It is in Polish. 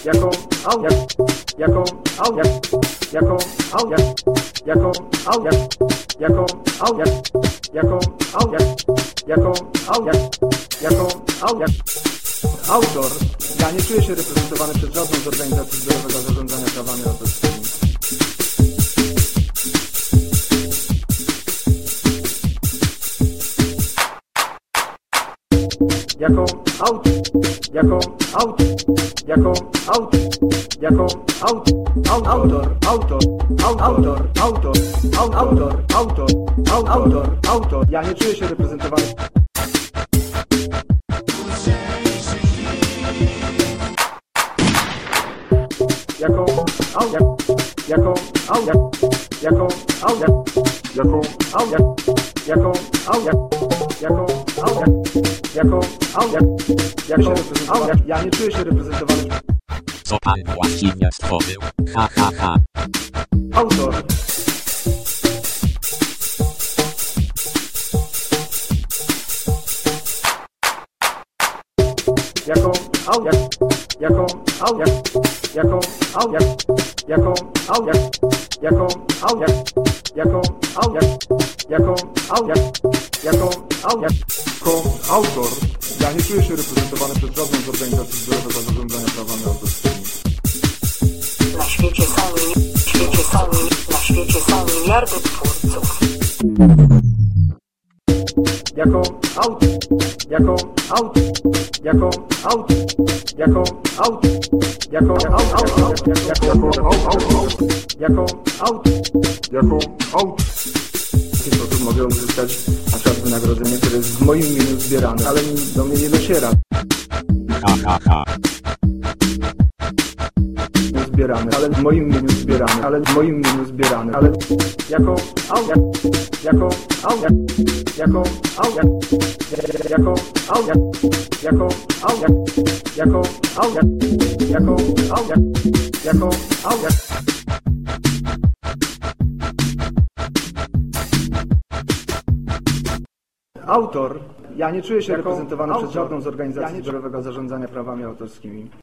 Jaką autor. Ja nie czuję się reprezentowany przez żadną z organizacji zbiorowego zarządzania prawami autorskimi. Autor. Ja nie czuję się reprezentowany. Ja nie czuję się reprezentowany. Co pan właściwie stworzył? Ha ha ha. Autor. Autor. Ja nie czuję się reprezentowany przez żadną z organizacji zbiorowego zarządzania prawami autorskimi. Na świecie są miliardy twórców. W jaki sposób mogę uzyskać na przykład wynagrodzenie, które jest w moim imieniu zbierane, ale do mnie nie dociera. Ha ha ha. Ale w moim imieniu zbierane, ale autor. Ja nie czuję się reprezentowany przez żadną z organizacji zbiorowego zarządzania prawami autorskimi.